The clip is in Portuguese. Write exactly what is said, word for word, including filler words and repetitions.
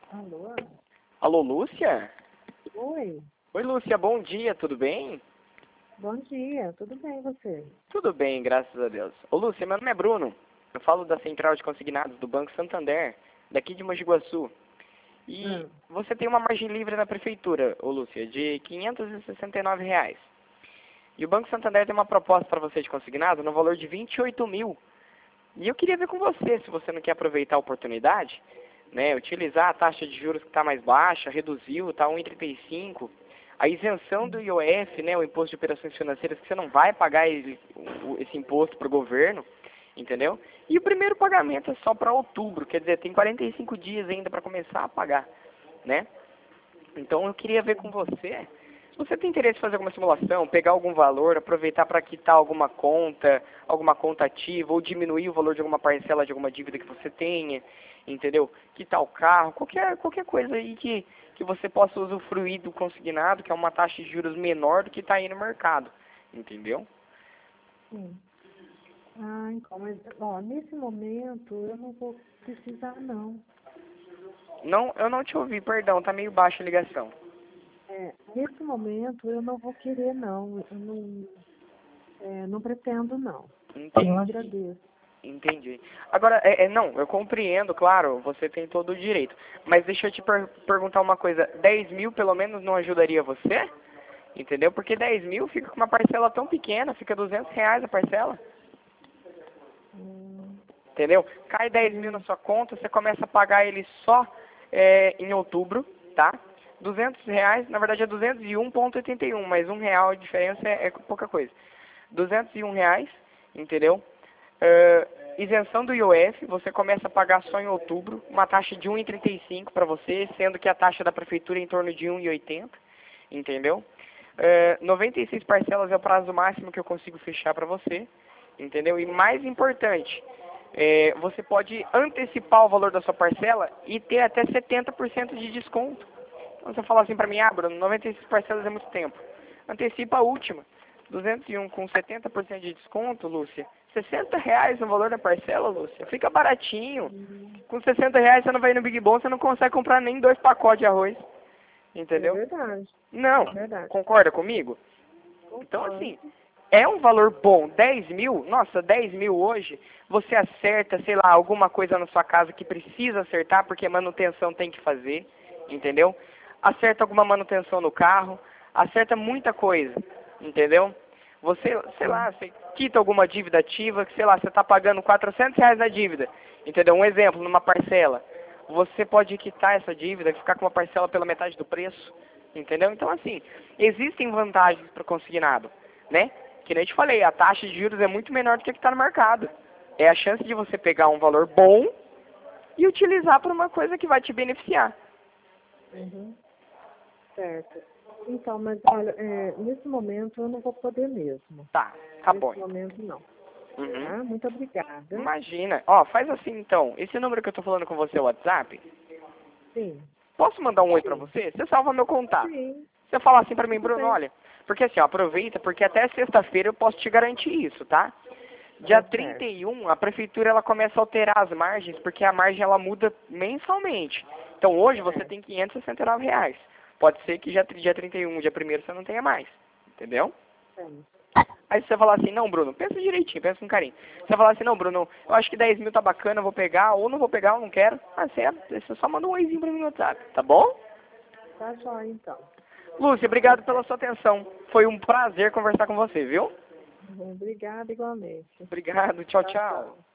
Alô? Alô, Lúcia? Oi, Oi, Lúcia, bom dia, tudo bem? bom dia, tudo bem e você? Tudo bem, graças a Deus. Ô, Lúcia, meu nome é Bruno. Eu falo da Central de Consignados do Banco Santander, daqui de Mogi Guaçu. E Hum, você tem uma margem livre na prefeitura, ô Lúcia, de quinhentos e sessenta e nove reais. E o Banco Santander tem uma proposta para você de consignado no valor de vinte e oito mil. E eu queria ver com você, se você não quer aproveitar a oportunidade, né, utilizar a taxa de juros que está mais baixa, reduziu, está um vírgula trinta e cinco, a isenção do I O F, né, o Imposto de Operações Financeiras, que você não vai pagar ele- o- esse imposto para o governo, entendeu? E o primeiro pagamento é só para outubro, quer dizer, tem quarenta e cinco dias ainda para começar a pagar, né? Então eu queria ver com você, se você tem interesse em fazer alguma simulação, pegar algum valor, aproveitar para quitar alguma conta, alguma conta ativa, ou diminuir o valor de alguma parcela de alguma dívida que você tenha, entendeu? Quitar o carro, qualquer, qualquer coisa aí que, que você possa usufruir do consignado, que é uma taxa de juros menor do que está aí no mercado, entendeu? sim. Ah, então, mas, ó, nesse momento eu não vou precisar, não. Não, eu não te ouvi, perdão, tá meio baixa a ligação. É, nesse momento eu não vou querer, não. Eu não, é, não pretendo, não. Eu Entendi. agradeço. Entendi. Agora, é, é, não, eu compreendo, claro, você tem todo o direito. Mas deixa eu te per perguntar uma coisa. Dez mil pelo menos não ajudaria você? Entendeu? Porque dez mil fica com uma parcela tão pequena, fica duzentos reais a parcela. Hum, Entendeu? Cai dez mil na é, sua conta, você começa a pagar ele só é, em outubro, tá? Duzentos reais, na verdade é duzentos e um vírgula oitenta e um, mas um real de diferença é, é pouca coisa. Duzentos e um reais, entendeu? Uh, isenção do I O F, você começa a pagar só em outubro, uma taxa de um vírgula trinta e cinco para você, sendo que a taxa da prefeitura é em torno de um vírgula oitenta, entendeu? Uh, noventa e seis parcelas é o prazo máximo que eu consigo fechar para você, entendeu? E mais importante, é, você pode antecipar o valor da sua parcela e ter até setenta por cento de desconto. Então você fala assim para mim, ah, Bruno, noventa e seis parcelas é muito tempo. Antecipa a última. duzentos e um com setenta por cento de desconto, Lúcia. sessenta reais no valor da parcela, Lúcia. Fica baratinho. hum, Com sessenta reais você não vai no Big Bom, você não consegue comprar nem dois pacotes de arroz. é Entendeu? verdade, Não. é verdade. Concorda comigo? Então, Concordo. assim, é um valor bom. dez mil, nossa, dez mil hoje, você acerta, sei lá, alguma coisa na sua casa que precisa acertar, porque manutenção tem que fazer, entendeu? Acerta alguma manutenção no carro, acerta muita coisa, entendeu? Você, sei lá, Sim. você quita alguma dívida ativa, que sei lá, você está pagando quatrocentos reais na dívida, entendeu? Um exemplo, numa parcela. Você pode quitar essa dívida e ficar com uma parcela pela metade do preço, entendeu? Então, assim, existem vantagens para o consignado, né? Que nem eu te falei, a taxa de juros é muito menor do que a que está no mercado. É a chance de você pegar um valor bom e utilizar para uma coisa que vai te beneficiar. Uhum. Certo. Então, mas olha, é, nesse momento eu não vou poder mesmo. Tá, tá bom. Nesse momento não. Uhum. Tá? Muito obrigada. Imagina. Ó, faz assim então. Esse número que eu tô falando com você é o WhatsApp. Sim, Posso mandar um oi pra sim, você? Você salva meu contato. sim, Você fala assim pra mim, tudo Bruno, bem. olha. Porque assim, ó, aproveita, porque até sexta-feira eu posso te garantir isso, tá? Dia Tá trinta certo. e um, a prefeitura ela começa a alterar as margens, porque a margem ela muda mensalmente. Então hoje você É, tem quinhentos e sessenta e nove reais. Pode ser que já dia trinta e um, dia primeiro você não tenha mais. Entendeu? sim. Aí você falar assim, não, Bruno, pensa direitinho, pensa com carinho. Você falar assim, não, Bruno, eu acho que dez mil tá bacana, eu vou pegar, ou não vou pegar, ou não quero. Ah, você, você só manda um oizinho pra mim no WhatsApp, tá bom? Tá jóia, então. Lúcia, Tá obrigado pela certo. sua atenção. Foi um prazer conversar com você, viu? Obrigada igualmente. Obrigado, tchau, Tchau, tchau. tchau.